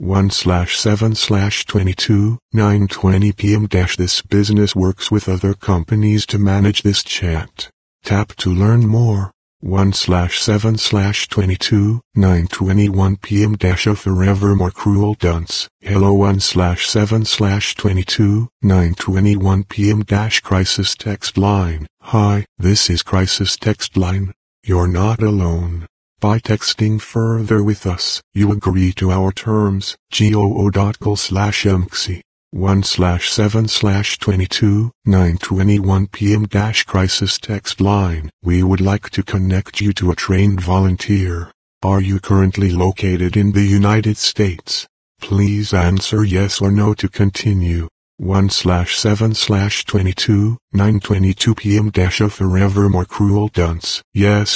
1/7/22, 9:20 p.m. This business works with other companies to manage this chat. Tap to learn more. 1/7/22, 9:21 p.m. A forever more cruel dunce. Hello 1/7/22, 9:21 p.m. Crisis text line. Hi, this is Crisis text line. You're not alone. By texting further with us, you agree to our terms. goo.gl/mxi. 1/7/22, 9:21 p.m. Crisis text line. We would like to connect you to a trained volunteer. Are you currently located in the United States? Please answer yes or no to continue. 1/7/22, 9:22 p.m. A forever more cruel dunce. Yes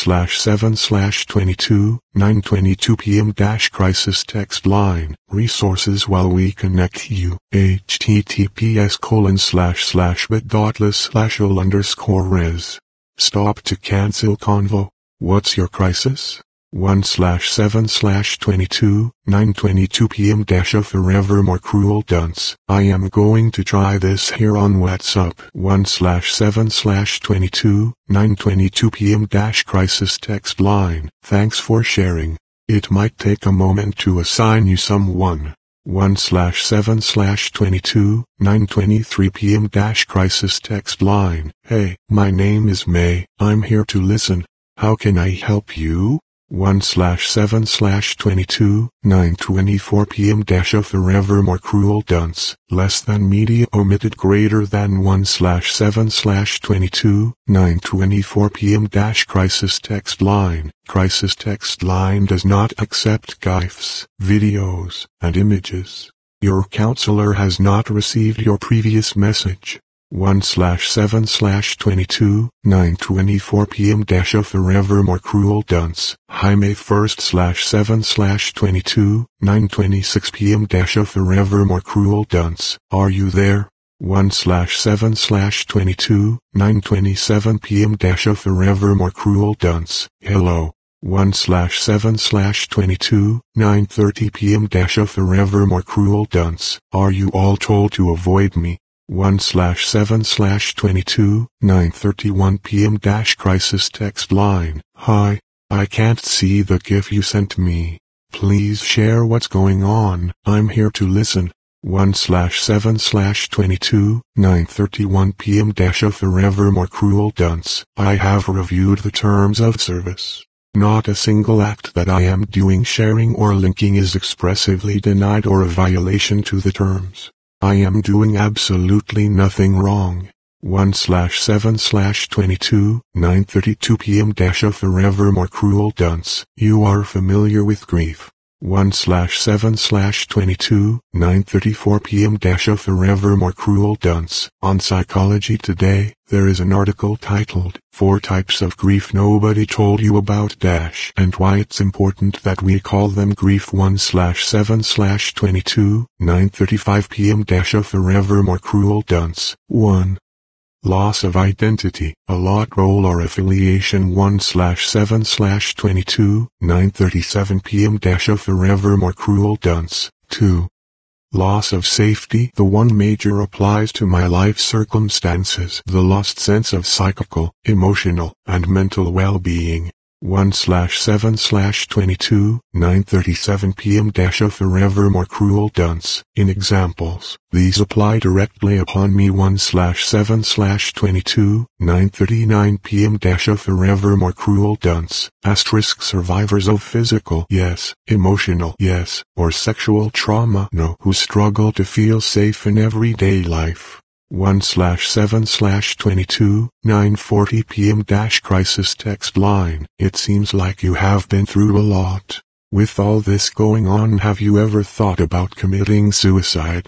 1/7/22, 9:22 p.m. Crisis text line. Resources while we connect you. https://bit.ly/ol_res. Stop to cancel convo. What's your crisis? 1/7/22, 9:22 p.m. A forever more cruel dunce. I am going to try this here on WhatsApp. 1/7/22, 9:22 p.m. Crisis text line. Thanks for sharing. It might take a moment to assign you someone. 1/7/22, 9:23 p.m. Crisis text line. Hey, my name is May. I'm here to listen. How can I help you? 1/7/22, 9:24 p.m. A forever more cruel dunce. Less than media omitted greater than 1/7/22, 9:24 p.m. Crisis text line. Crisis text line does not accept GIFs, videos, and images. Your counselor has not received your previous message. 1/7/22, 9:24 p.m. A forever more cruel dunce. Hi May 1/7/22, 9:26 p.m. A forever more cruel dunce. Are you there? 1/7/22, 9:27 p.m. A forever more cruel dunce. Hello. 1/7/22, 9:30 p.m. A forever more cruel dunce. Are you all told to avoid me? 1/7/22, 9:31 p.m. Crisis text line. Hi, I can't see the GIF you sent me. Please share what's going on. I'm here to listen. 1/7/22, 9:31 p.m. A forever more cruel dunce. I have reviewed the terms of service. Not a single act that I am doing, sharing or linking is expressively denied or a violation to the terms. I am doing absolutely nothing wrong. 1/7/22, 9:32 p.m. A forever more cruel dunce. You are familiar with grief. 1/7/22, 9:34 p.m. A forever more cruel dunce. On Psychology Today, there is an article titled 4 Types of Grief Nobody Told You About and Why It's Important That We Call Them Grief. 1/7/22, 9:35 p.m. A forever more cruel dunce. 1. Loss of identity, a lot, role or affiliation. 1/7/22, 9:37 p.m. A forever more cruel dunce. 2. Loss of safety, the one major applies to my life circumstances, the lost sense of psychical, emotional, and mental well-being. 1/7/22, 9:37 p.m. A forever more cruel dunce. In examples, these apply directly upon me. 1/7/22, 9:39 p.m. A forever more cruel dunce. Survivors of physical, yes, emotional, yes, or sexual trauma, no, who struggle to feel safe in everyday life. 1/7/22, 9:40 p.m. Crisis text line. It seems like you have been through a lot. With all this going on, have you ever thought about committing suicide?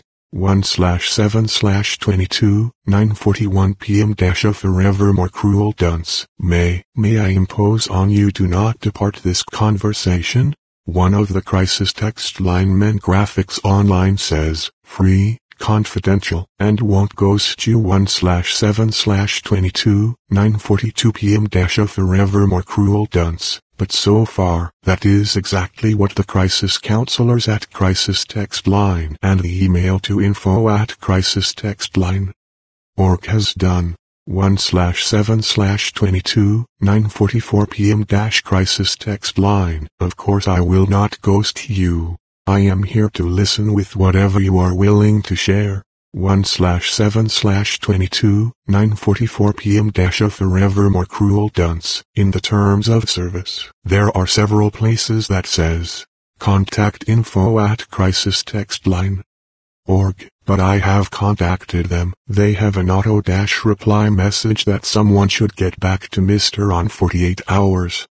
1/7/22, 9:41 p.m. A forever more cruel dunce. May I impose on you to not depart this conversation? One of the Crisis text line men graphics online says, free confidential, and won't ghost you. 1/7/22, 9:42 p.m. A forever more cruel dunce. But so far, that is exactly what the crisis counselors at Crisis Text Line and the email to info@crisistextline.org has done. 1/7/22, 9:44 p.m. Crisis Text Line. Of course I will not ghost you. I am here to listen with whatever you are willing to share. 1/7/22, 9:44 p.m. A forever more cruel dunce. In the terms of service, there are several places that says, contact info@crisistextline.org, but I have contacted them. They have an auto-reply message that someone should get back to Mr. on 48 hours.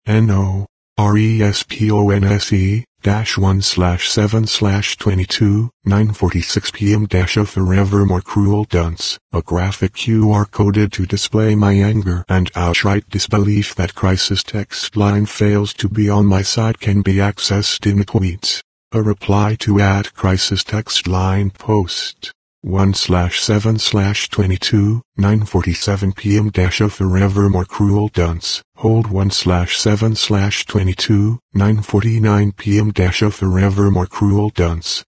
NORESPONSE. 1/7/22, 9:46 p.m. A forever more cruel dunce. A graphic QR coded to display my anger and outright disbelief that Crisis Text Line fails to be on my side can be accessed in tweets. A reply to @Crisis Text Line post. 1/7/22, 9:47 p.m. A forever more cruel dunce. Hold 1/7/22, 9:49 p.m. A forever more cruel dunce.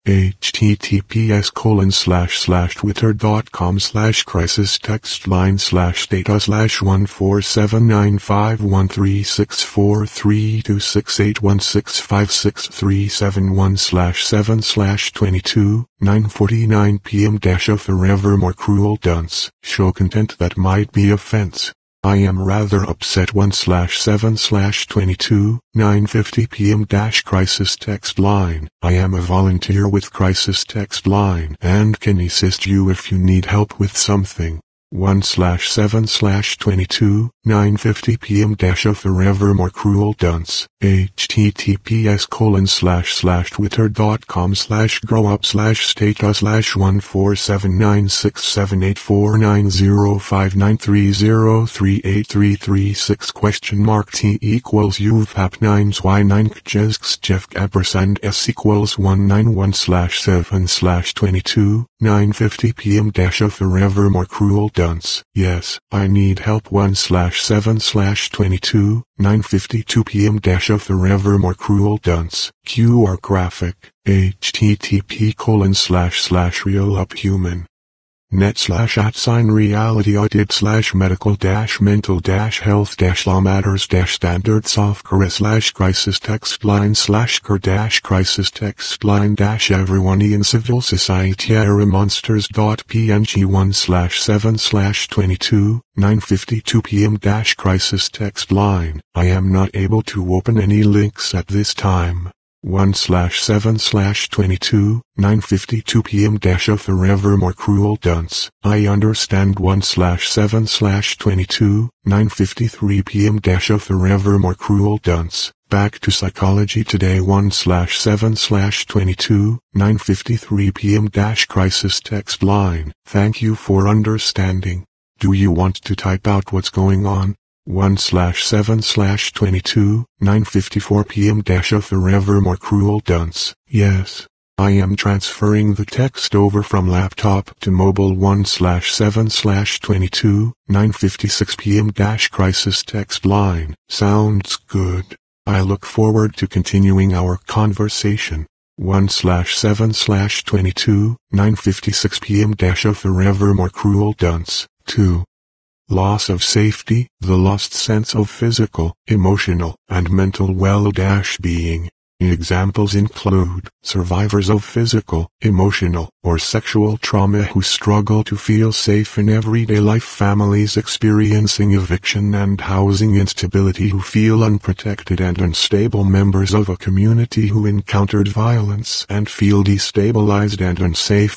https://twitter.com/data/1479513643268165637 1/7/22, 9:49 p.m. A forever more cruel dunce. Show content that might be offense. I am rather upset. 1/7/22, 9:50 p.m. Crisis Text Line. I am a volunteer with Crisis Text Line and can assist you if you need help with something. 1/7/22, 9:50 p.m. A forever more cruel dunce. https://twitter.com/growup/status/147967849038336 You've hap 9s y9 kjesks Jeff Gabersand s equals 191/7/22, 9:50 p.m. A forever more cruel dunce. Yes, I need help. 1/7/22, 9:52 p.m. A forever more cruel dunce. QR graphic. http://realuphuman. net/@medical-mental-health-law-matters-standards-software/crisis text line/ker-crisis text line-everyone in civil society monsters.png 1/7/22, 9:52 p.m. Crisis text line. I am not able to open any links at this time. 1/7/22, 9:52 p.m. A forever more cruel dunce. I understand. 1/7/22, 9:53 p.m. A forever more cruel dunce. Back to Psychology Today. 1/7/22, 9:53 p.m. Crisis Text Line. Thank you for understanding. Do you want to type out what's going on? 1/7/22, 9:54 p.m. A forever more cruel dunce. Yes. I am transferring the text over from laptop to mobile. 1/7/22, 9:56 p.m. Crisis Text Line. Sounds good. I look forward to continuing our conversation. 1/7/22, 9:56 p.m. A forever more cruel dunce. 2. Loss of safety, the lost sense of physical, emotional, and mental well-being. Examples include survivors of physical, emotional, or sexual trauma who struggle to feel safe in everyday life, families experiencing eviction and housing instability who feel unprotected and unstable, members of a community who encountered violence and feel destabilized and unsafe.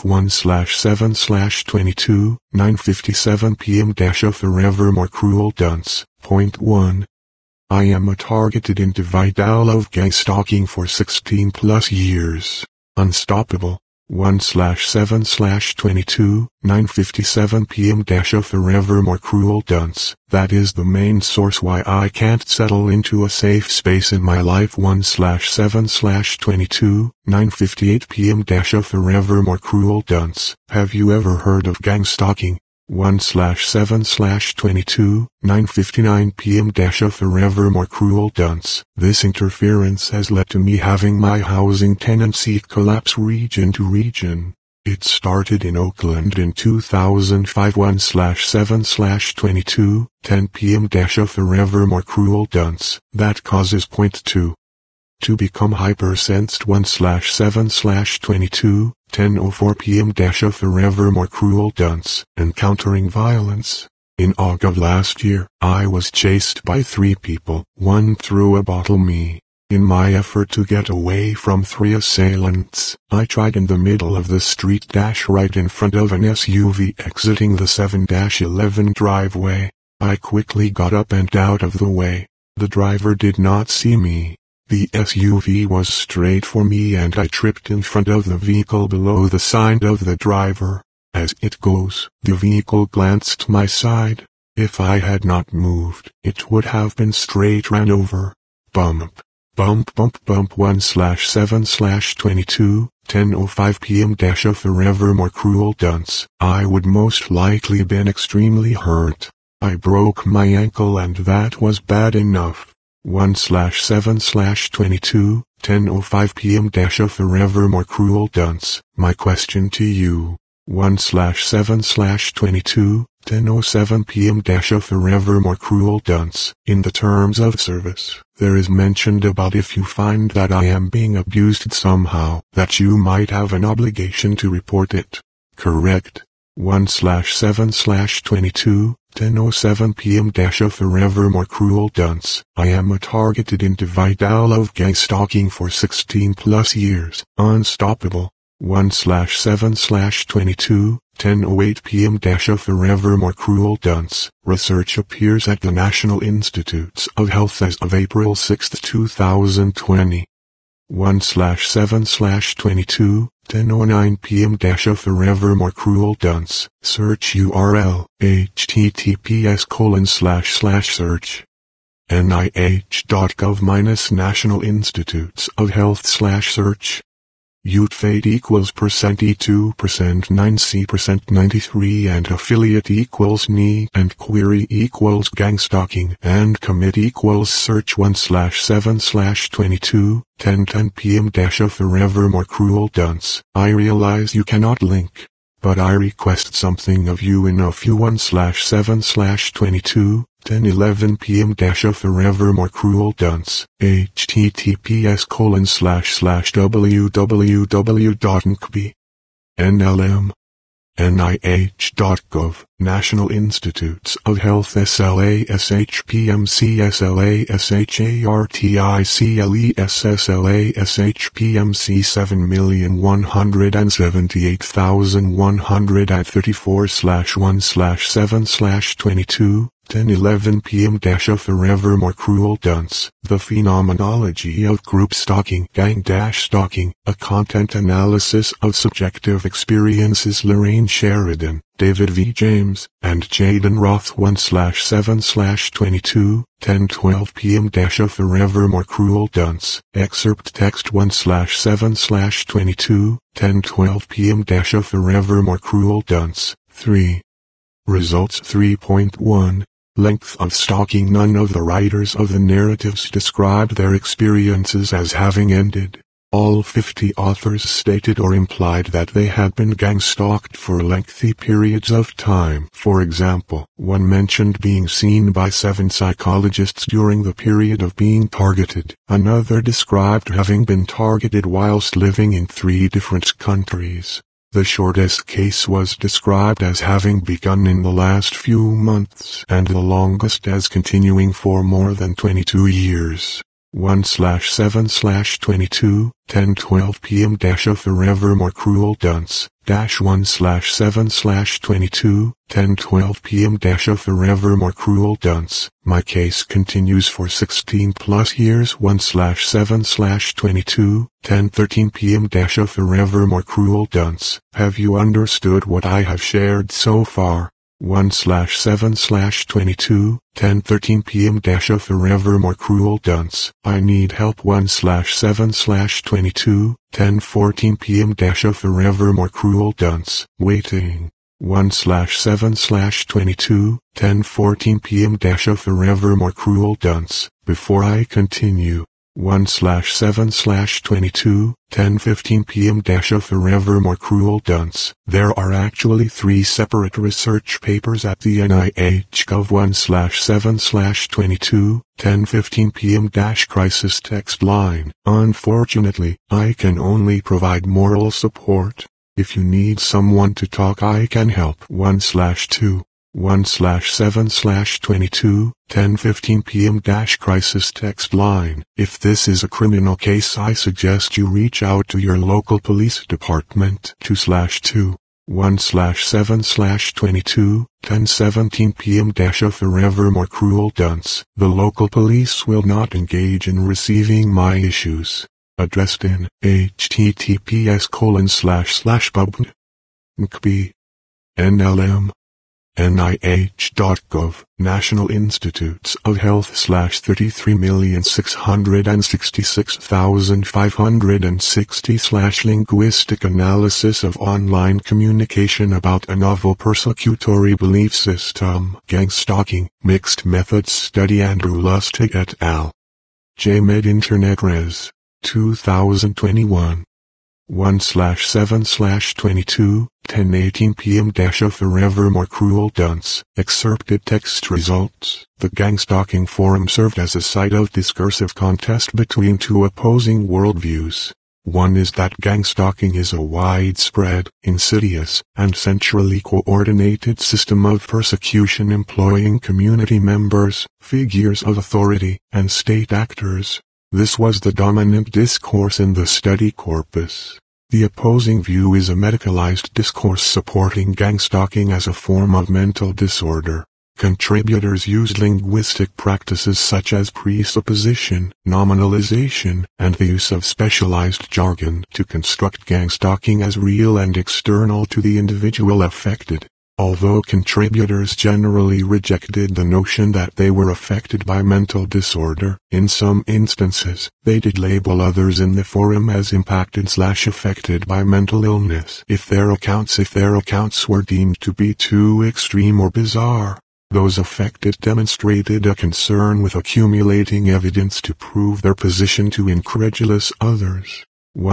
1/7/22, 9:57 p.m. A forever more cruel dunce. Point 1. I am a targeted individual of gang stalking for 16 plus years. Unstoppable. 1/7/22, 9:57 p.m. A forever more cruel dunce. That is the main source why I can't settle into a safe space in my life. 1/7/22, 9:58 p.m. A forever more cruel dunce. Have you ever heard of gang stalking? 1/7/22, 9:59 p.m. A forever more cruel dunce. This interference has led to me having my housing tenancy collapse region to region. It started in Oakland in 2005. 1/7/22, 10 p.m. A forever more cruel dunce. That causes point 2. To become hypersensed. 1/7/22, 10:04 p.m. A forever more cruel dunce. Encountering violence. In August of last year, I was chased by 3 people. One threw a bottle me. In my effort to get away from 3 assailants, I tried in the middle of the street right in front of an SUV exiting the 7-11 driveway. I quickly got up and out of the way. The driver did not see me. The SUV was straight for me and I tripped in front of the vehicle below the side of the driver. As it goes, the vehicle glanced my side. If I had not moved, it would have been straight ran over. Bump. Bump bump bump. 1/7/22, 10:05 p.m. A forever more cruel dunce. I would most likely been extremely hurt. I broke my ankle and that was bad enough. 1/7/22, 10:05 p.m. A forever more cruel dunce. My question to you. 1/7/22, 10:07 p.m. A forever more cruel dunce. In the terms of service, there is mentioned about if you find that I am being abused somehow, that you might have an obligation to report it. Correct. 1/7/22, 10:07 p.m. A forever more cruel dunce. I am a targeted individual of gang stalking for 16 plus years. Unstoppable. 1/7/22, 10:08 p.m. A forever more cruel dunce. Research appears at the National Institutes of Health as of April 6, 2020. 1/7/22, 10:09 p.m. A forever more cruel dunce. Search URL, https://search nih.gov National Institutes of Health /search. Utfate equals %E2%, 9C% 93 and affiliate equals NE and query equals gang stalking and commit equals search. 1/7/22, 10:10 p.m. A forever more cruel dunce. I realize you cannot link, but I request something of you in a few. 1/7/22, 10:11 p.m. A forever more cruel dunce. https://www.nkb NLM nih.gov National Institutes of Health SLASHPMCSLASHARTICLESSLASHPMC 7,178,134/1/7/22, 10:11 p.m. A forever more cruel dunce. The phenomenology of group stalking, gang-stalking, a content analysis of subjective experiences. Lorraine Sheridan, David V. James, and Jaden Roth. 1/7/22, 10:12 p.m. A forever more cruel dunce. Excerpt text. 1/7/22, 10:12 p.m. A forever more cruel dunce. 3. Results. 3.1. Length of stalking. None of the writers of the narratives described their experiences as having ended. All 50 authors stated or implied that they had been gang-stalked for lengthy periods of time. For example, one mentioned being seen by 7 psychologists during the period of being targeted. Another described having been targeted whilst living in 3 different countries. The shortest case was described as having begun in the last few months, and the longest as continuing for more than 22 years. 1/7/22, 10:12 p.m. A forevermore cruel dunce. 1/7/22, 10:12 p.m. A forevermore cruel dunce. My case continues for 16 plus years. 1/7/22, 10:13 p.m. A forevermore cruel dunce. Have you understood what I have shared so far? 1/7/22, 10:13 p.m. A forevermore cruel dunce. I need help. 1/7/22, 10:14 p.m. A forevermore cruel dunce. Waiting. 1/7/22, 10:14 p.m. A forevermore cruel dunce. Before I continue. 1/7/22, 10:15 p.m. A forevermore cruel dunce. There are actually 3 separate research papers at the NIH Gov. 1/7/22, 10:15 p.m. Crisis text line. Unfortunately, I can only provide moral support. If you need someone to talk, I can help. 1/2. 1/7/22, 10:15 p.m. Crisis text line. If this is a criminal case, I suggest you reach out to your local police department. 2/2. 1/7/22, 10:17 p.m. A forevermore cruel dunce. The local police will not engage in receiving my issues. Addressed in https://pub.nkb NLM NIH.gov, National Institutes of Health /33,666,560 Linguistic Analysis of Online Communication about a Novel Persecutory Belief System. Gangstalking, Mixed Methods Study. Andrew Lustig et al. JMed Internet Res. 2021. 1/7/22, 10:18 p.m. A forevermore cruel dunce. Excerpted text results. The gangstalking forum served as a site of discursive contest between 2 opposing worldviews. One is that gangstalking is a widespread, insidious, and centrally coordinated system of persecution employing community members, figures of authority, and state actors. This was the dominant discourse in the study corpus. The opposing view is a medicalized discourse supporting gangstalking as a form of mental disorder. Contributors used linguistic practices such as presupposition, nominalization, and the use of specialized jargon to construct gangstalking as real and external to the individual affected. Although contributors generally rejected the notion that they were affected by mental disorder, in some instances, they did label others in the forum as impacted/affected by mental illness if their accounts were deemed to be too extreme or bizarre. Those affected demonstrated a concern with accumulating evidence to prove their position to incredulous others.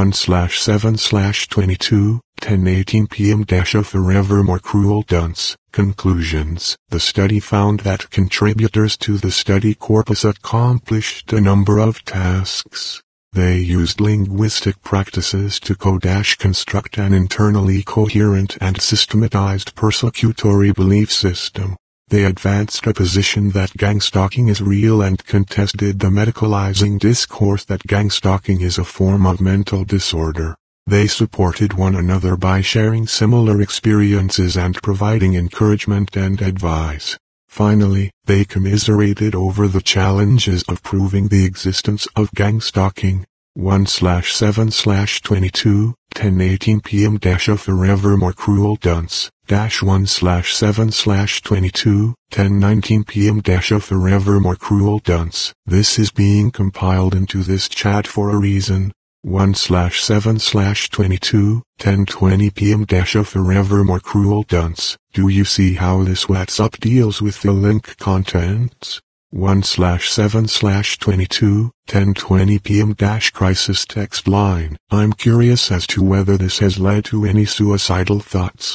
1/7/22, 10:18 p.m. A forevermore cruel dunce. Conclusions. The study found that contributors to the study corpus accomplished a number of tasks. They used linguistic practices to construct an internally coherent and systematized persecutory belief system. They advanced a position that gangstalking is real and contested the medicalizing discourse that gangstalking is a form of mental disorder. They supported one another by sharing similar experiences and providing encouragement and advice. Finally, they commiserated over the challenges of proving the existence of gangstalking. 1/7/22, 10:18 p.m. A forevermore cruel dunce. 1/7/22, 10:19 p.m. A forevermore cruel dunce. This is being compiled into this chat for a reason. 1/7/22, 10:20 p.m. A forevermore cruel dunce. Do you see how this WhatsApp deals with the link contents? 1/7/22, 10:20 p.m. Crisis text line. I'm curious as to whether this has led to any suicidal thoughts.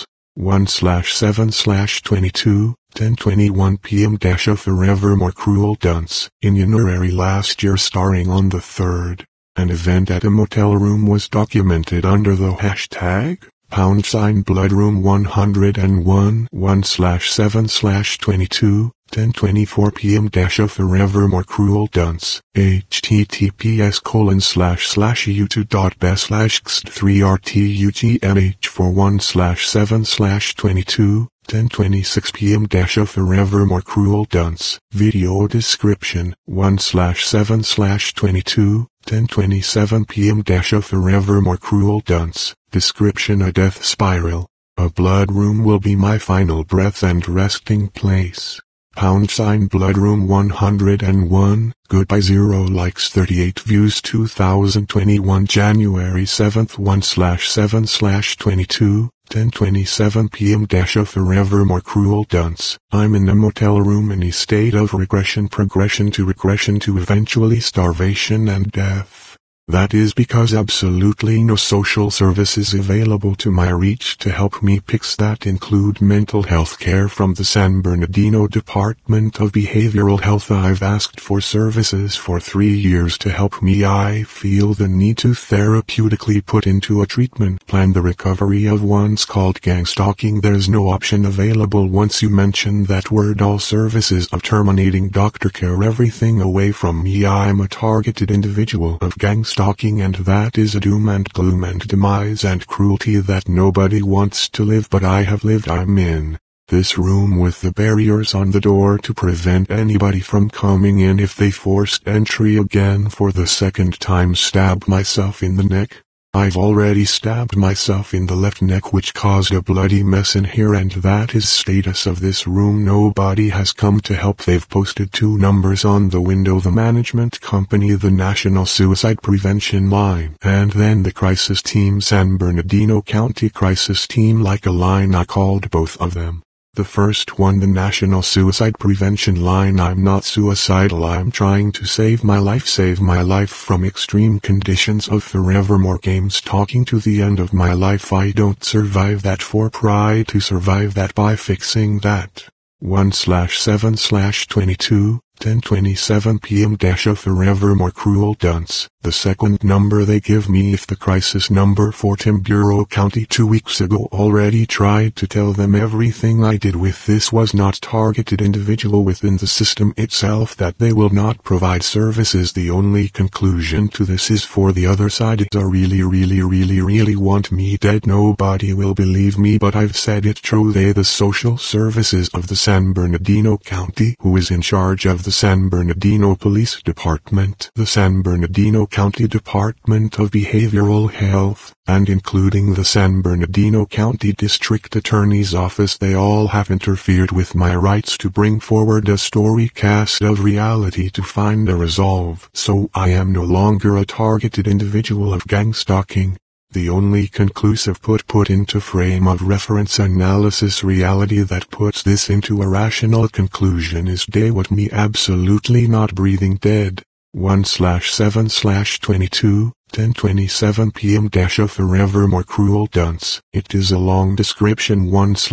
1/7/22, 10:21 p.m. A forevermore cruel dunce. In January last year, starring on the 3rd, an event at a motel room was documented under the hashtag #bloodroom101. 1/7/22, 10:24 p.m. A forevermore cruel dunce. https://youtube.b/x3rtutmh41/7/22 10:26 p.m. A forevermore cruel dunce. Video description 1/7/22 10:27 p.m. A forevermore cruel dunce. Description: a death spiral. A blood room will be my final breath and resting place. #bloodroom 101, goodbye 0 likes 38 views 2021 January 7th 1/7/22 10:27 p.m. A forevermore cruel dunce. I'm in a motel room in a state of progression to eventually starvation and death. That is because absolutely no social services available to my reach to help me. Pics that include mental health care from the San Bernardino Department of Behavioral Health. I've asked for services for 3 years to help me. I feel the need to therapeutically put into a treatment plan the recovery of one's called gang stalking. There's no option available once you mention that word. All services of terminating doctor care everything away from me. I'm a targeted individual of gang stalking, and that is a doom and gloom and demise and cruelty that nobody wants to live, but I have lived. I'm in this room with the barriers on the door to prevent anybody from coming in if they forced entry again. For the second time, stab myself in the neck. I've already stabbed myself in the left neck, which caused a bloody mess in here, and that is status of this room. Nobody has come to help. They've posted 2 numbers on the window: the management company, the National Suicide Prevention Line, and then the crisis team, San Bernardino County Crisis Team. Like a line, I called both of them. The first one, the National Suicide Prevention Line. I'm not suicidal. I'm trying to save my life from extreme conditions of forevermore games talking to the end of my life. I don't survive that. For pride to survive that by fixing that. 1/7/22 10:27 p.m. A forevermore cruel dunce. The second number they give me if the crisis number for Timburo County 2 weeks ago. Already tried to tell them everything I did with this was not targeted individual within the system itself, that they will not provide services. The only conclusion to this is for the other side. It's really want me dead. Nobody will believe me, but I've said it true. They, the social services of the San Bernardino County, who is in charge of the San Bernardino Police Department, the San Bernardino County Department of Behavioral Health, and including the San Bernardino County District Attorney's Office. They all have interfered with my rights to bring forward a story cast of reality to find a resolve. So I am no longer a targeted individual of gang stalking. The only conclusive put into frame of reference analysis reality that puts this into a rational conclusion is day what me absolutely not breathing dead. 1/7/22 10:27 p.m. A forevermore cruel dunce. It is a long description.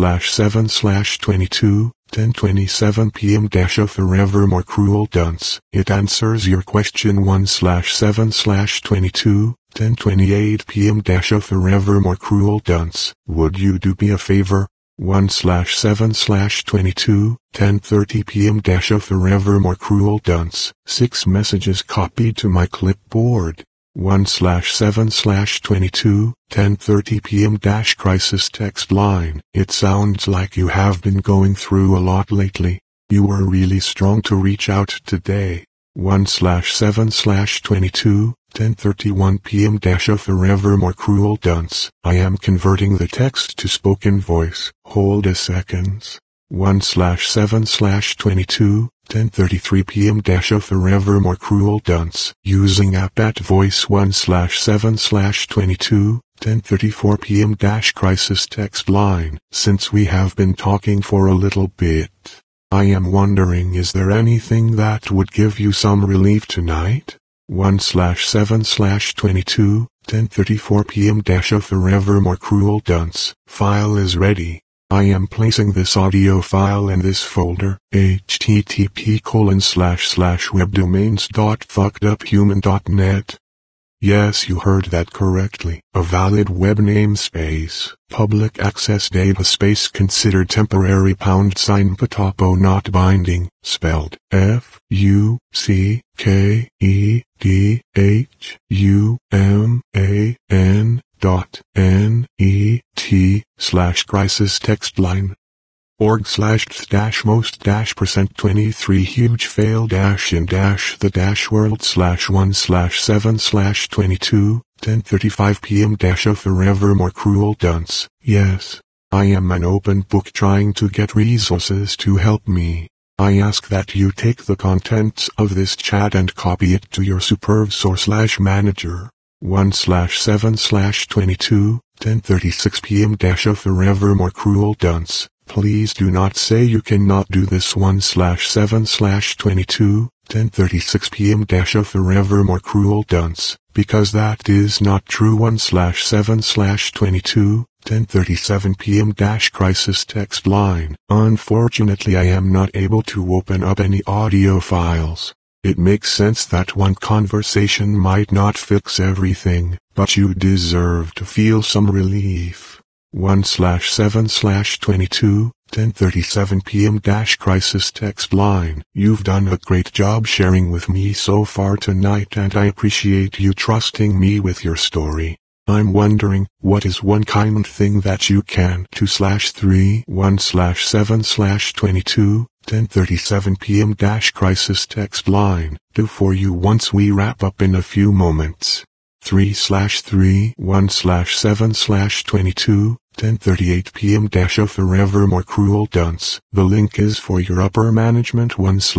1/7/22 10:27 p.m. A forevermore cruel dunce. It answers your question. 1/7/22 10:28 p.m. A forevermore cruel dunce. Would you do me a favor? 1/7/22 10:30 p.m. A forevermore cruel dunce. 6 messages copied to my clipboard. 1/7/22 10:30 p.m. Crisis text line. It sounds like you have been going through a lot lately. You were really strong to reach out today. 1/7/22 10:31 p.m. A forevermore cruel dunce. I am converting the text to spoken voice. Hold a second. 1/7/22 10:33 p.m. A forevermore cruel dunce. Using app at voice. 1/7/22 10:34 p.m. Crisis text line. Since we have been talking for a little bit, I am wondering, is there anything that would give you some relief tonight? 1/7/22 10:34 p.m. A forevermore cruel dunce. File is ready. I am placing this audio file in this folder. http://webdomains.fuckeduphuman.net Yes, you heard that correctly. A valid web namespace, public access data space considered temporary # but topo not binding, spelled FUCKEDHUMAN.NET/crisis text line. org/th-most-%23 huge fail -in -the -world/1/7/22 10:35 p.m. -a forevermore cruel dunce. Yes, I am an open book trying to get resources to help me. I ask that you take the contents of this chat and copy it to your superb source/manager. 1/7/22 10:36 p.m. -a forevermore cruel dunce. Please do not say you cannot do this. 1/7/22 10:36 p.m. -a forevermore cruel dunce, because that is not true. 1/7/22 10:37 p.m. -crisis text line. Unfortunately, I am not able to open up any audio files. It makes sense that one conversation might not fix everything, but you deserve to feel some relief. 1/7/22 10:37 p.m. -crisis text line. You've done a great job sharing with me so far tonight, and I appreciate you trusting me with your story. I'm wondering, what is one kind thing that you can 2/3 1/7/22 10:37 p.m. -crisis text line do for you once we wrap up in a few moments? 3/3 1/7/22 10:38 p.m. -a forevermore cruel dunce. The link is for your upper management.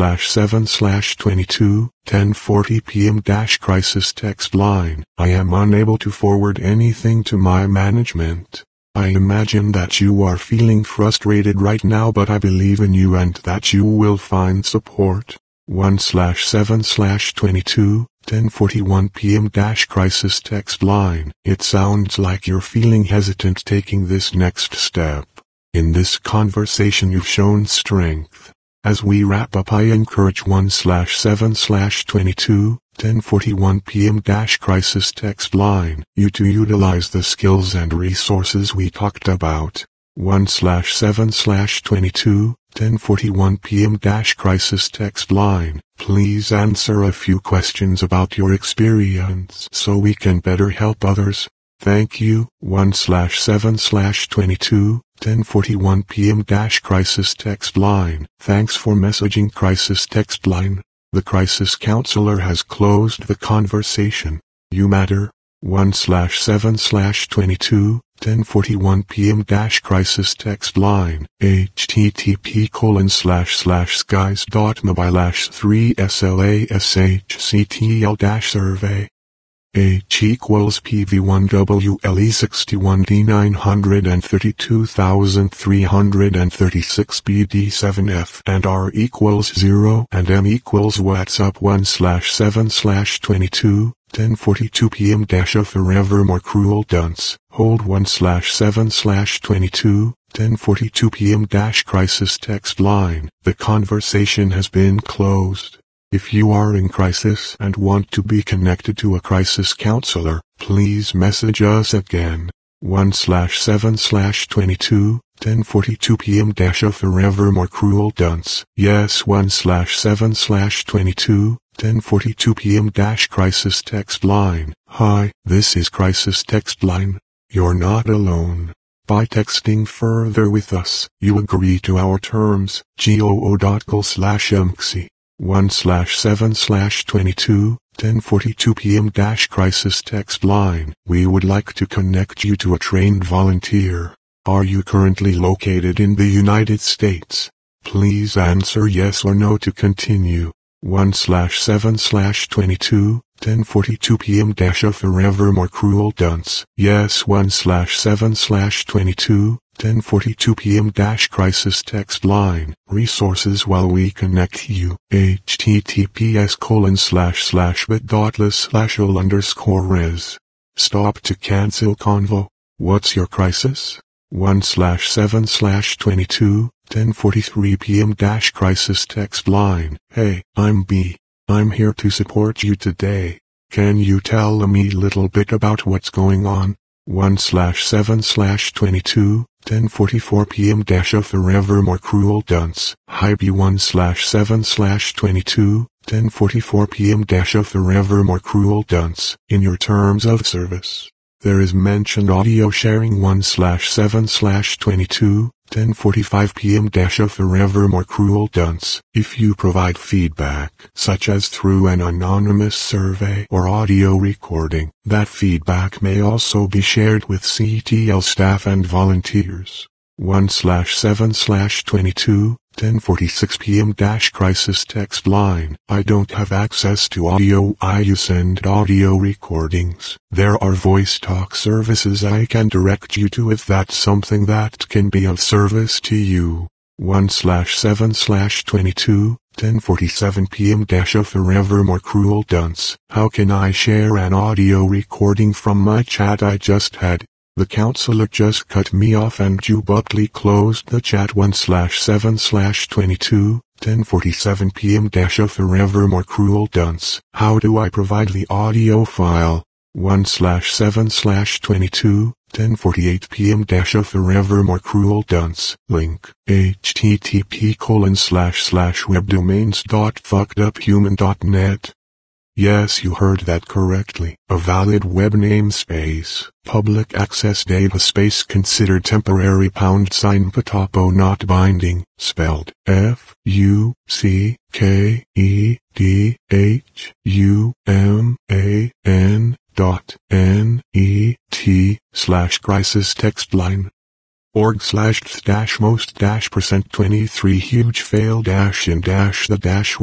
1/7/22 10:40 p.m. -crisis text line. I am unable to forward anything to my management. I imagine that you are feeling frustrated right now, but I believe in you and that you will find support. 1/7/22 10:41 p.m. -crisis text line. It sounds like you're feeling hesitant taking this next step. In this conversation you've shown strength. As we wrap up, I encourage 1/7/22 10:41 p.m. -crisis text line you to utilize the skills and resources we talked about. 1/7/22 10:41 p.m. -crisis text line. Please answer a few questions about your experience so we can better help others. Thank you. 1/7/22 10:41 p.m. -crisis text line. Thanks for messaging crisis text line. The crisis counselor has closed the conversation. You matter. 1/7/22 10:41 p.m. -crisis text line. http://skies.mobile/3slashctl-survey H=PV1WLE 61D932,336 BD7F and R=0 and M=WhatsApp. 1/7/22 10:42 p.m. -a forevermore cruel dunce. Hold. 1/7/22 10:42 p.m. -crisis text line. The conversation has been closed. If you are in crisis and want to be connected to a crisis counselor, please message us again. 1/7/22 10:42 p.m. -a forevermore cruel dunce. Yes, 1/7/22 10:42 p.m. -crisis text line. Hi, this is crisis text line. You're not alone. By texting further with us, you agree to our terms. goo.cl/mxi. 1/7/22 10:42 p.m. -crisis text line. We would like to connect you to a trained volunteer. Are you currently located in the United States? Please answer yes or no to continue. 1/7/22 10:42 p.m. -a forevermore cruel dunce. Yes, 1/7/22 10:42 p.m. -crisis text line. Resources while we connect you. https://bit.ly/ol_res. Stop to cancel convo. What's your crisis? 1/7/22 10:43 p.m. -crisis text line. Hey, I'm B. I'm here to support you today. Can you tell me a little bit about what's going on? 1/7/22, 10:44 p.m. A forevermore cruel dunce. Hype 1/7/22, 10:44 p.m. A forevermore cruel dunce. In your terms of service, there is mentioned audio sharing 1/7/22, 10:45 p.m. A forevermore cruel dunce. If you provide feedback, such as through an anonymous survey or audio recording, that feedback may also be shared with CTL staff and volunteers. 1/7/22, 10:46 p.m. Crisis text line. I don't have access to audio. I send audio recordings. There are voice talk services I can direct you to if that's something that can be of service to you. 1/7/22, 10:47 p.m. A forevermore cruel dunce. How can I share an audio recording from my chat I just had? The counselor just cut me off and you abruptly closed the chat. 1/7/22, 10:47 p.m. A forevermore cruel dunce. How do I provide the audio file? 1/7/22, 10:48 p.m. A forevermore cruel dunce. Link, http://webdomains.fuckeduphuman.net. Yes, you heard that correctly. A valid web namespace, public access data space considered temporary #patopo not binding, spelled FUCKEDHUMAN.NET /crisis text line. org/most-%23 huge fail -in -the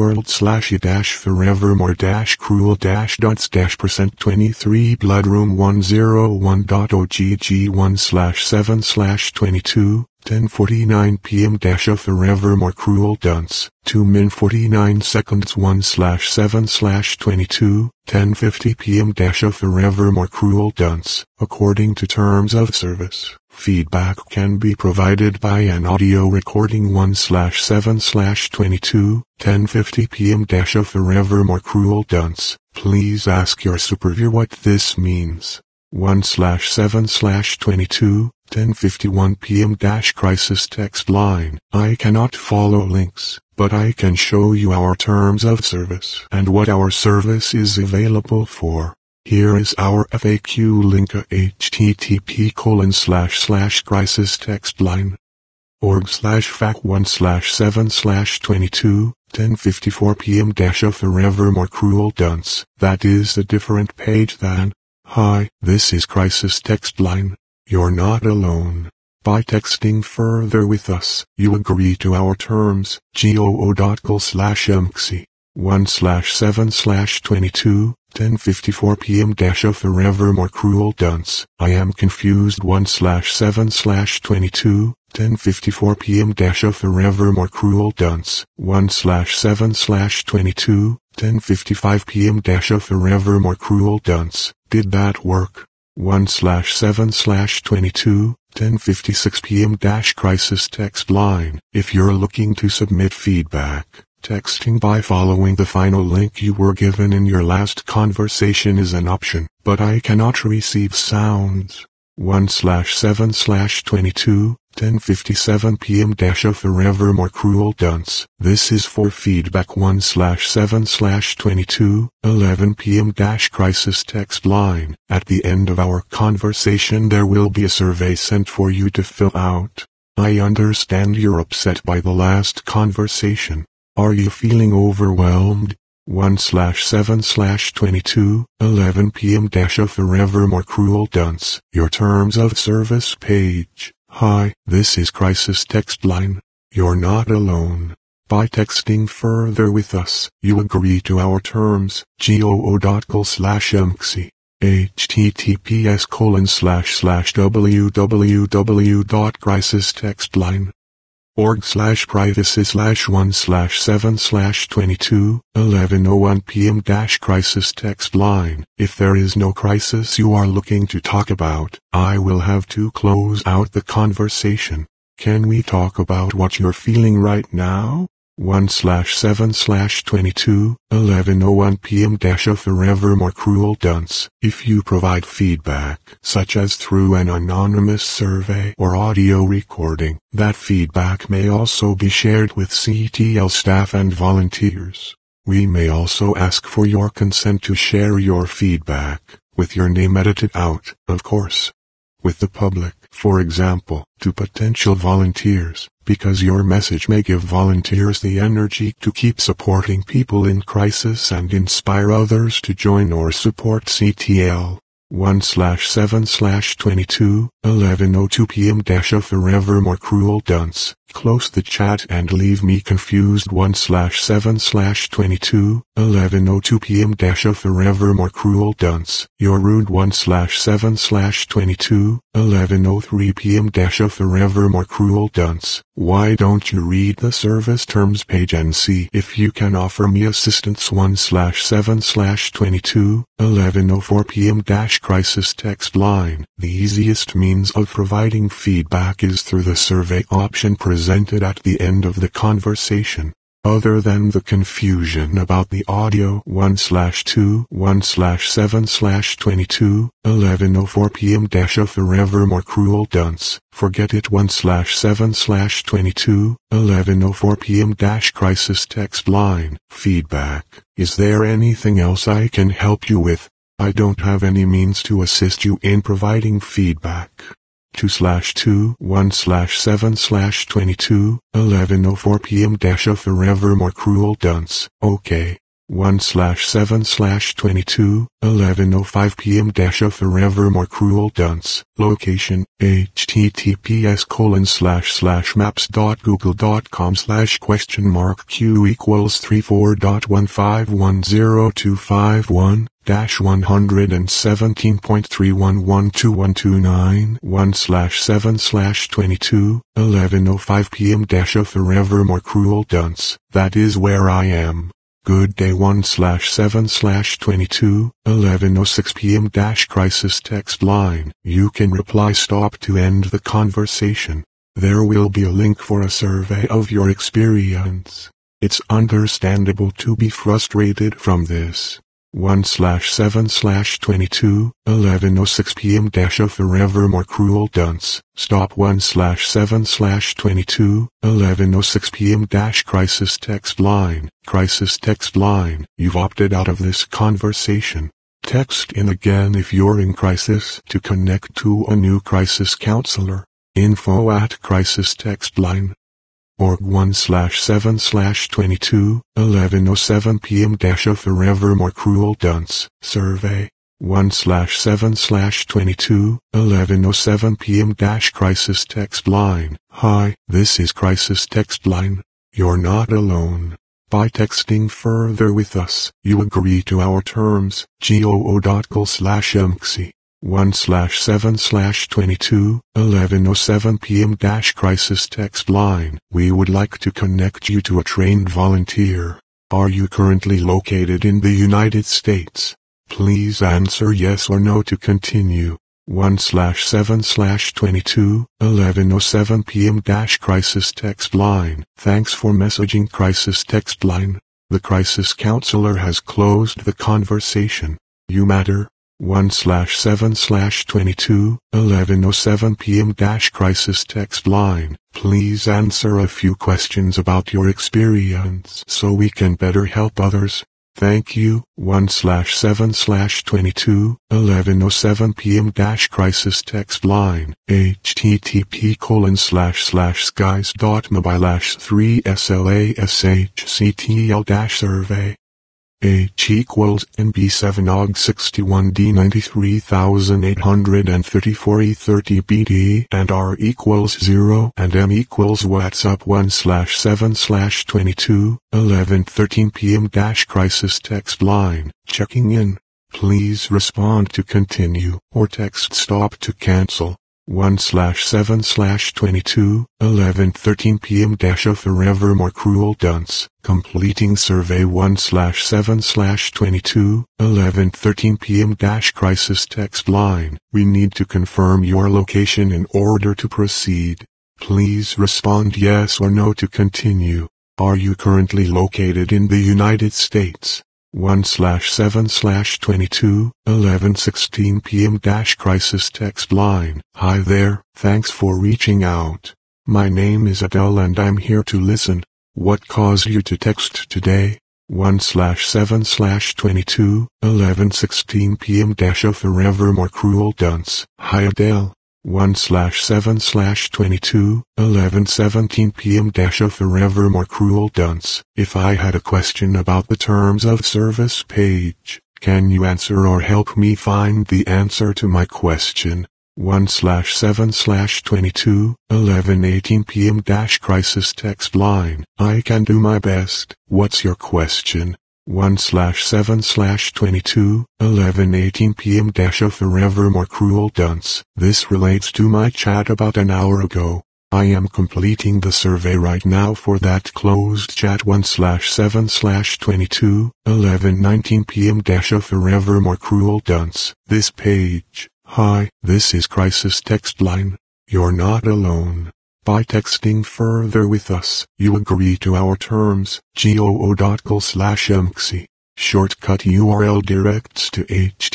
-world/-forevermore-cruel-dunce-%23 bloodroom 101.ogg 1/7/22, 10:49 p.m. A forevermore cruel dunce. 2 min 49 seconds 1/7/22, 10:50 p.m. A forevermore cruel dunce. According to terms of service, feedback can be provided by an audio recording. 1/7/22, 10:50 p.m. A forevermore cruel dunce. Please ask your supervisor what this means. 1/7/22, 10:51 p.m. Crisis text line. I cannot follow links, but I can show you our terms of service and what our service is available for. Here is our FAQ link, http://crisis text line. org/fac 1/7/22, 10:54 p.m. A forevermore cruel dunce. That is a different page than, hi, this is crisis text line. You're not alone. By texting further with us, you agree to our terms. goo.gl/mxi. 1/7/22, 10:54 p.m. A forevermore cruel dunce. I am confused. 1/7/22, 10:54 p.m. A forevermore cruel dunce. 1/7/22, 10:55 p.m. A forevermore cruel dunce. Did that work? 1/7/22, 10:56 p.m. Crisis text line. If you're looking to submit feedback, texting by following the final link you were given in your last conversation is an option, but I cannot receive sounds. 1/7/22, 10:57 p.m. A forevermore cruel dunce. This is for feedback. 1/7/22, 11 p.m. Crisis text line. At the end of our conversation there will be a survey sent for you to fill out. I understand you're upset by the last conversation. Are you feeling overwhelmed? 1/7/22, 11 p.m. A forevermore cruel dunce. Your terms of service page. Hi, this is crisis text line. You're not alone. By texting further with us, you agree to our terms. goo.gl/mxi. https://www.crisistextline. org/privacy/1/7/22, 11:01 p.m. Crisis text line. If there is no crisis you are looking to talk about, I will have to close out the conversation. Can we talk about what you're feeling right now? 1/7/22, 11:01 p.m. A forevermore cruel dunce. If you provide feedback, such as through an anonymous survey or audio recording, that feedback may also be shared with CTL staff and volunteers. We may also ask for your consent to share your feedback, with your name edited out, of course, with the public, for example, to potential volunteers, because your message may give volunteers the energy to keep supporting people in crisis and inspire others to join or support CTL. 1/7/22, 11:02 p.m. A forevermore cruel dunce. Close the chat and leave me confused. 1/7/22, 11:02 p.m. A forevermore cruel dunce. You're rude. 1/7/22, 11:03 p.m. A forevermore cruel dunce. Why don't you read the service terms page and see if you can offer me assistance? 1/7/22, 11:04 p.m. Crisis text line. The easiest means of providing feedback is through the survey option presented at the end of the conversation. Other than the confusion about the audio, 1/2, 1/7/22, 11:04 p.m. A forevermore cruel dunce. Forget it. 1/7/22, 11:04 p.m. Crisis text line. Feedback. Is there anything else I can help you with? I don't have any means to assist you in providing feedback. 2/2, 1/7/22, 11:04 p.m. A forevermore cruel dunce. Okay. 1/7/22, 11:05 p.m. A forevermore cruel dunce. Location, https://maps.google.com/?Q equals 34.15102551. 117.31121229 1/7/22, 11:05 p.m. A forevermore cruel dunce. That is where I am. Good day. 1/7/22, 11:06 p.m. Crisis text line. You can reply stop to end the conversation. There will be a link for a survey of your experience. It's understandable to be frustrated from this. 1/7/22, 11:06 p.m. A forevermore cruel dunce. Stop. 1/7/22, 11:06 p.m. Crisis text line. Crisis text line. You've opted out of this conversation. Text in again if you're in crisis to connect to a new crisis counselor. info@crisis text line. Org. 1/7/22, 11:07 p.m. A forevermore cruel dunce. Survey. 1/7/22, 11:07 p.m. Crisis text line. Hi, this is Crisis text line. You're not alone. By texting further with us, you agree to our terms. goo.gl/mxi. 1/7/22, 11:07 p.m. Crisis text line. We would like to connect you to a trained volunteer. Are you currently located in the United States? Please answer yes or no to continue. 1/7/22, 11:07 p.m. Crisis text line. Thanks for messaging Crisis text line. The crisis counselor has closed the conversation. You matter. 1/7/22, 11:07 p.m. Crisis text line. Please answer a few questions about your experience so we can better help others. Thank you. 1/7/22, 11:07 p.m. Crisis text line. http://skies.mobile/3slashctl-survey. H equals NB7OG 61D93834 E30 BD and R equals 0 and M equals WhatsApp. 1/7/22, 11:13 p.m. Crisis text line. Checking in. Please respond to continue or text stop to cancel. 1/7/22, 11:13 p.m. A forevermore cruel dunce. Completing survey. 1/7/22, 11:13 p.m. Crisis text line. We need to confirm your location in order to proceed. Please respond yes or no to continue. Are you currently located in the United States? 1/7/22, 11:16 p.m. Crisis text line. Hi there, thanks for reaching out. My name is Adele and I'm here to listen. What caused you to text today? 1/7/22, 11:16 p.m. A forevermore cruel dunce. Hi Adele. 1/7/22, 11:17 p.m. A forevermore cruel dunce. If I had a question about the terms of service page, can you answer or help me find the answer to my question? 1/7/22, 11:18 p.m. Crisis text line. I can do my best. What's your question? 1/7/22, 11:18 p.m. A forevermore cruel dunce. This relates to my chat about an hour ago. I am completing the survey right now for that closed chat. 1/7/22, 11:19 p.m. A forevermore cruel dunce. This page. Hi, this is Crisis text line. You're not alone. By texting further with us, you agree to our terms. goo.com/mxi. Shortcut URL directs to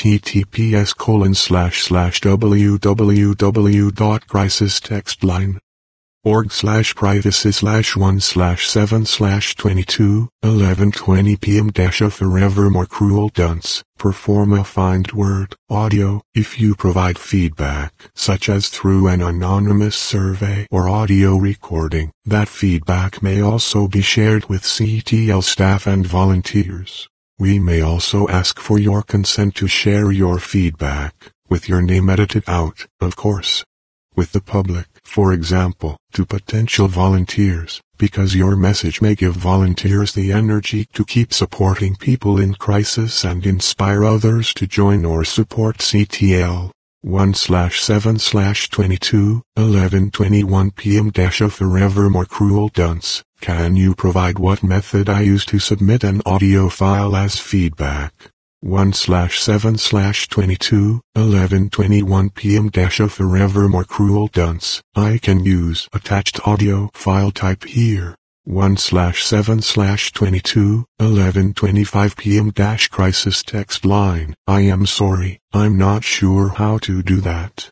https://www.crisis-privacy/1/7/22, 11:20 p.m. A forevermore cruel dunce. Perform a find word audio. If you provide feedback, such as through an anonymous survey or audio recording, that feedback may also be shared with CTL staff and volunteers. We may also ask for your consent to share your feedback, with your name edited out, of course, with the public, for example, to potential volunteers, because your message may give volunteers the energy to keep supporting people in crisis and inspire others to join or support CTL. 1/7/22, 11:21 p.m. A forevermore cruel dunce. Can you provide what method I use to submit an audio file as feedback? 1/7/22, 11:21 p.m. A forevermore cruel dunce. I can use attached audio file type here. 1/7/22, 11:25 p.m. Crisis text line. I am sorry, I'm not sure how to do that.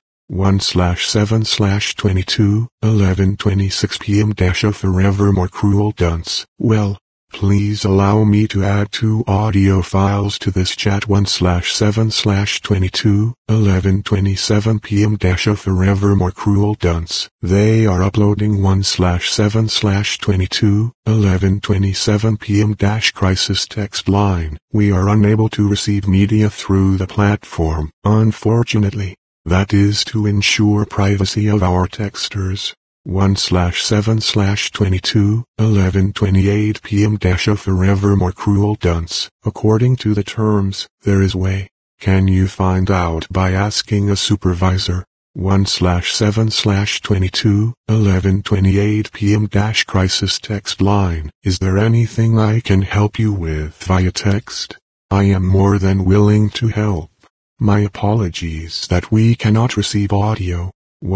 1/7/22, 11:26 p.m. A forevermore cruel dunce. Well, please allow me to add 2 audio files to this chat. 1/7/22, 11:27 p.m. A forevermore cruel dunce. They are uploading. 1/7/22, 11:27 p.m. Crisis text line. We are unable to receive media through the platform, unfortunately. That is to ensure privacy of our texters. 1/7/22, 11:28 p.m. A forevermore cruel dunce. According to the terms, there is way. Can you find out by asking a supervisor? 1/7/22, 11:28 p.m. Crisis text line. Is there anything I can help you with via text? I am more than willing to help. My apologies that we cannot receive audio.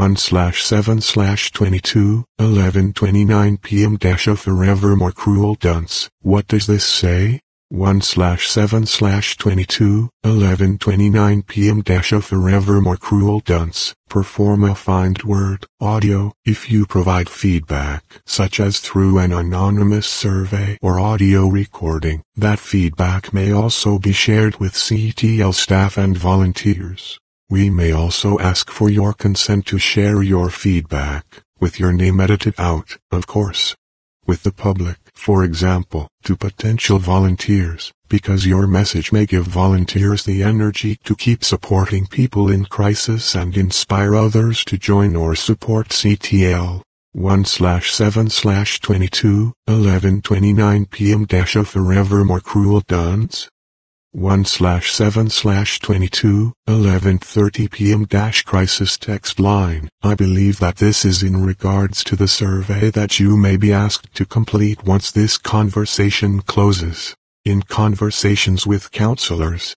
1/7/22, 11:29 p.m. A forevermore cruel dunce. What does this say? 1/7/22, 11:29 p.m. A forevermore cruel dunce. Perform a find word audio. If you provide feedback, such as through an anonymous survey or audio recording, that feedback may also be shared with CTL staff and volunteers. We may also ask for your consent to share your feedback, with your name edited out, of course, with the public, for example, to potential volunteers, because your message may give volunteers the energy to keep supporting people in crisis and inspire others to join or support CTL. 1/7/22, 11:29 p.m. A forevermore cruel dunce. 1/7/22, 11:30 p.m. Crisis text line. I believe that this is in regards to the survey that you may be asked to complete once this conversation closes. In Conversations with Counselors,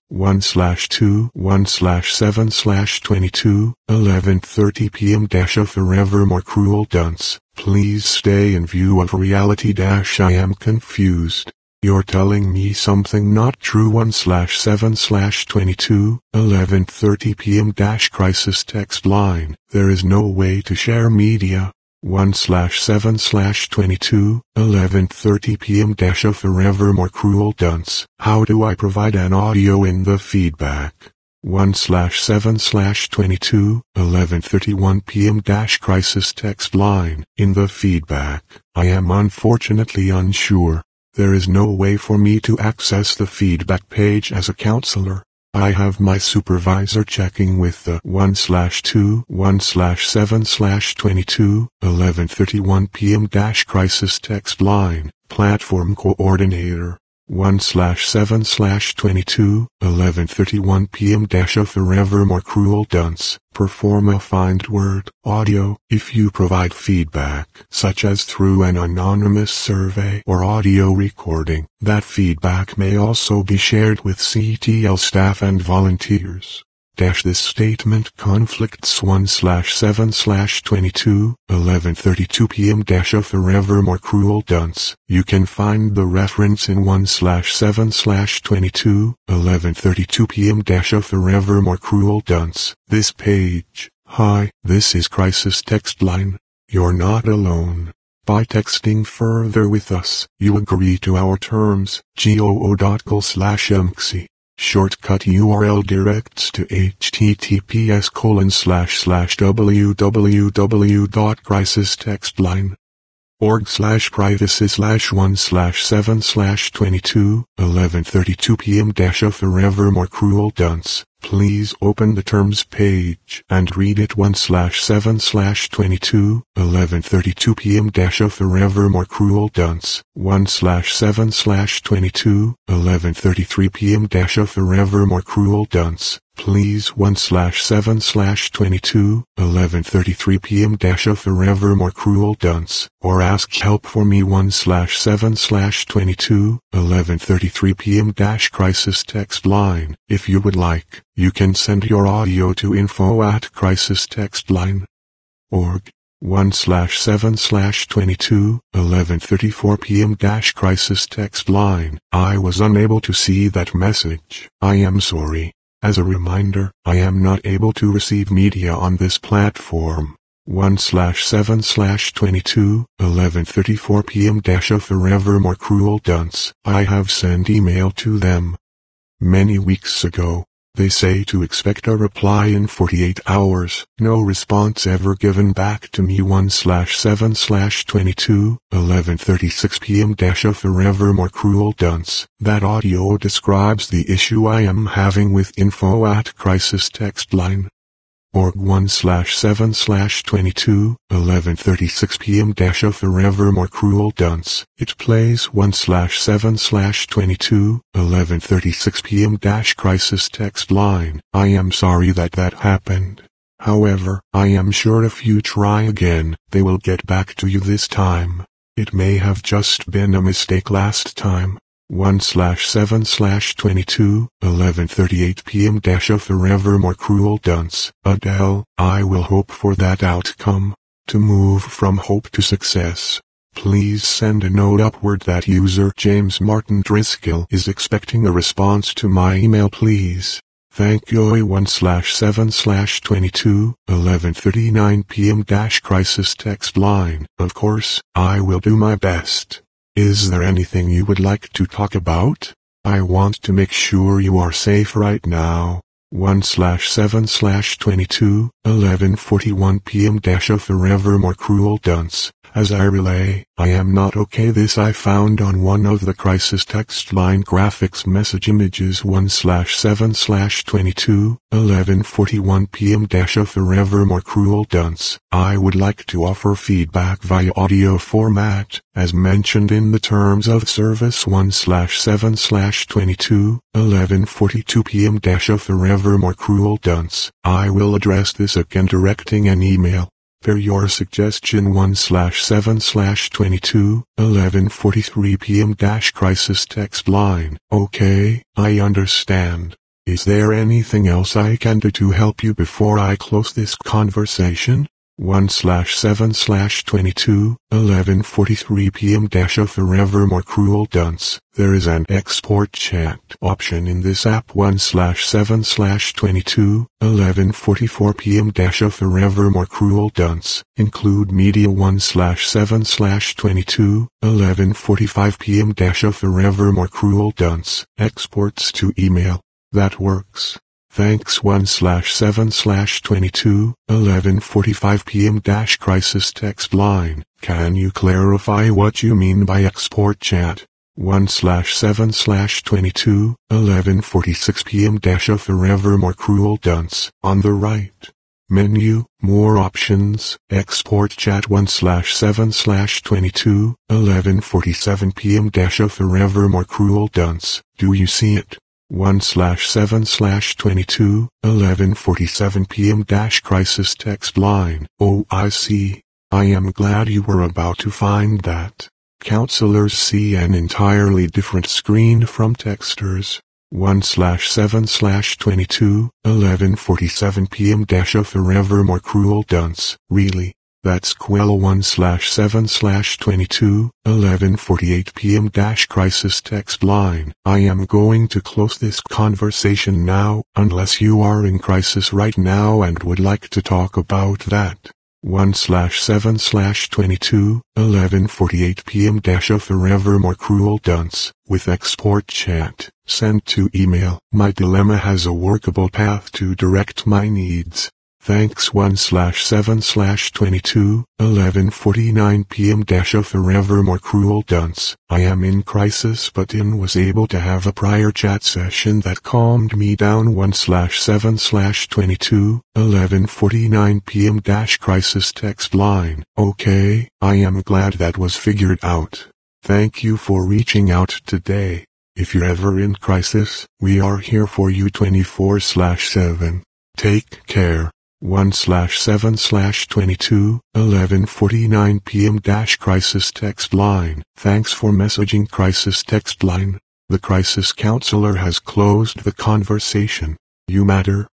1/2/1/7/22, 11:30 p.m. A forever more cruel dunce. Please stay in view of reality. I am confused. You're telling me something not true. 1/7/22, 11:30 p.m. Crisis text line. There is no way to share media. 1/7/22, 11:30 p.m. A forever more cruel dunce. How do I provide an audio in the feedback? 1/7/22, 11:31 p.m. Crisis text line. In the feedback, I am unfortunately unsure. There is no way for me to access the feedback page as a counselor. I have my supervisor checking with the 1/2/1/7/22, 11:31 p.m. Crisis text line, platform coordinator. 1/7/22, 11:31 p.m. A forever more cruel dunce. Perform a find word audio. If you provide feedback, such as through an anonymous survey or audio recording, that feedback may also be shared with CTL staff and volunteers. This statement conflicts. 1/7/22, 11:32 p.m. A forever more cruel dunce. You can find the reference in 1/7/22, 11:32 p.m. A forever more cruel dunce. This page. Hi, this is Crisis Text Line. You're not alone. By texting further with us, you agree to our terms. goo.cl/mxi. Shortcut URL directs to https://www.crisistextline.org/privacy/1/7/22, 11:32 p.m. A forever more cruel dunce. Please open the terms page and read it. 1/7/22, 11:32 p.m. A forever more cruel dunce. 1/7/22, 11:33 p.m. A forever more cruel dunce. Please 1/7/22, 11:33 p.m. A forever more cruel dunce. Or ask help for me. 1/7/22, 11:33 p.m. Crisis text line. If you would like, you can send your audio to info@crisistextline.org. 1/7/22, 11:34 p.m. Crisis text line. I was unable to see that message. I am sorry. As a reminder, I am not able to receive media on this platform. 1/7/22, 11:34 p.m. A forever more cruel dunce. I have sent email to them many weeks ago. They say to expect a reply in 48 hours. No response ever given back to me. 1/7/22, 11:36 p.m. A forever more cruel dunce. That audio describes the issue I am having with info@crisistextline.org. 1/7/22, 11:36 p.m. A forever more cruel dunce. It plays 1/7/22, 11:36 p.m. Crisis text line. I am sorry that happened. However, I am sure if you try again, they will get back to you this time. It may have just been a mistake last time. 1/7/22, 11:38 p.m. A forever more cruel dunce. Adele, I will hope for that outcome. To move from hope to success, please send a note upward that user James Martin Driscoll is expecting a response to my email, please. Thank you. 1/7/22, 11:39 p.m. Crisis text line. Of course, I will do my best. Is there anything you would like to talk about? I want to make sure you are safe right now. 1/7/22, 11:41 p.m. A forever more cruel dunce. As I relay, I am not okay. This I found on one of the Crisis text line graphics message images. 1/7/22, 11:41 p.m. A forever more cruel dunce. I would like to offer feedback via audio format, as mentioned in the terms of service. 1/7/22, 11:42 p.m. A forever more cruel dunce. I will address this again directing an email For your suggestion 1/7/22, 11:43 p.m. crisis text line. Okay, I understand. Is there anything else I can do to help you before I close this conversation? 1/7/22, 11:43 p.m. A forevermore cruel dunce. There is an export chat option in this app. 1/7/22, 11:44 p.m. A forevermore cruel dunce. Include media. 1/7/22, 11:45 p.m. A forevermore cruel dunce. Exports to email. That works. Thanks. 1/7/22, 11:45 p.m. Crisis text line. Can you clarify what you mean by export chat? 1/7/22, 11:46 p.m. A forevermore cruel dunce. On the right menu, more options. Export chat. 1/7/22, 11:47 p.m. A forevermore cruel dunce. Do you see it? 1/7/22, 11:47 p.m. Crisis text line. Oh, I see. I am glad you were about to find that. Counselors see an entirely different screen from texters. 1/7/22, 11:47 p.m. A forevermore cruel dunce. Really? That's Quill. 1/7/22, 11:48 p.m. Crisis text line. I am going to close this conversation now, unless you are in crisis right now and would like to talk about that. 1/7/22, 11:48 p.m. A forevermore cruel dunce. With export chat. Sent to email. My dilemma has a workable path to direct my needs. Thanks. 1/7/22, 11:49 p.m. A forevermore cruel dunce. I am in crisis but was able to have a prior chat session that calmed me down. 1/7/22, 11:49 p.m. Crisis text line. Okay, I am glad that was figured out. Thank you for reaching out today. If you're ever in crisis, we are here for you 24/7. Take care. 1/7/22, 11:49 p.m. Crisis text line. Thanks for messaging crisis text line. The crisis counselor has closed the conversation. You matter.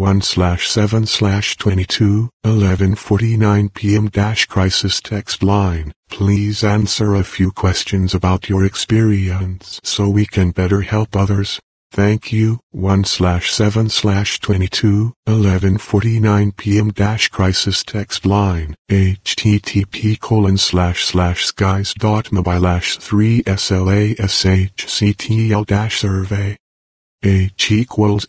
1/7/22, 11:49 p.m. Crisis text line. Please answer a few questions about your experience so we can better help others. Thank you. 1/7/22, 11:49 p.m. Crisis text line. http://skies.my/3slashctl-survey H equals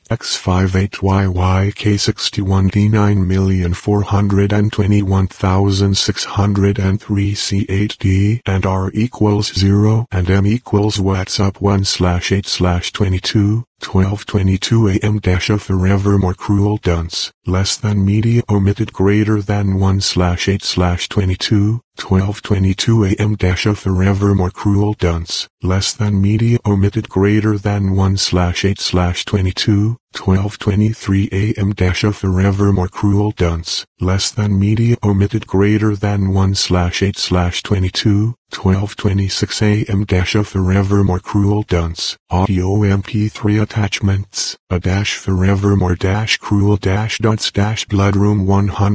X58YYK61D9421603 C8D and R equals 0 and M equals WhatsApp 1/8/22 12:22 a.m. A forevermore cruel dunce. Less than media omitted greater than 1/8/22 12:22 a.m. A forevermore cruel dunce. Less than media omitted greater than 1/8/22 12:23 a.m. A forevermore cruel dunce. Less than media omitted greater than 1/8/22 12:26 a.m. A forevermore cruel dunce. Audio MP3 attachments. A forevermore cruel dunce bloodroom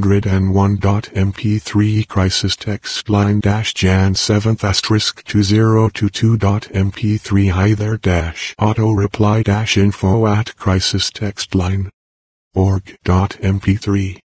101.mp3 crisis text line Jan 7th *2022.mp3 hi there auto reply info at crisis text line org.mp3